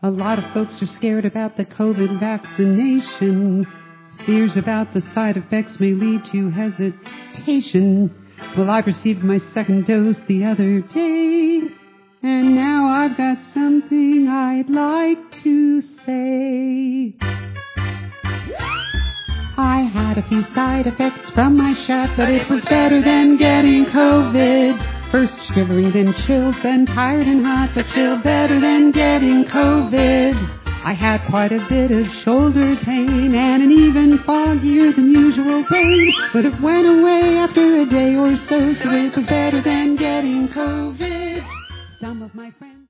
A lot of folks are scared about the COVID vaccination. Fears about the side effects may lead to hesitation. Well, I received my second dose the other day, and now I've got something I'd like to say. I had a few side effects from my shot, but it was better than getting COVID. First shivering, then chills, then tired and hot, but still better than getting COVID. I had quite a bit of shoulder pain and an even foggier than usual pain, but it went away after a day or so, so it was better than getting COVID. Some of my friends...